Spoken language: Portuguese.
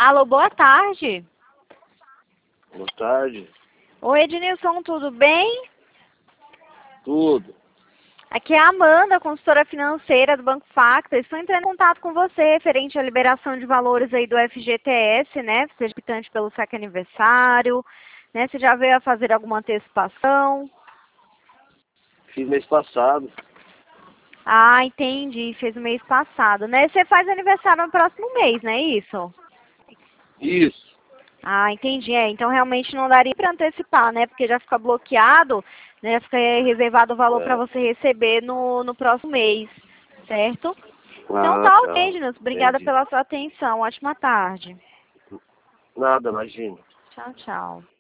Alô, boa tarde. Boa tarde. Oi, Ednilson, tudo bem? Tudo. Aqui é a Amanda, consultora financeira do Banco Facta. Estou entrando em contato com você referente à liberação de valores aí do FGTS, né? Seja quitante pelo saque aniversário, né? Você já veio a fazer alguma antecipação? Fiz mês passado. Ah, entendi. Fez no mês passado, né? Você faz aniversário no próximo mês, não é isso? Isso. Ah, entendi. Então realmente não daria para antecipar, né? Porque já fica bloqueado, né? Fica reservado o valor para É. você receber no próximo mês, certo? Então Ah, tá ok, tá. Gilson. Obrigada Entendi. pela sua atenção. Ótima tarde. Nada, imagina. Tchau, tchau.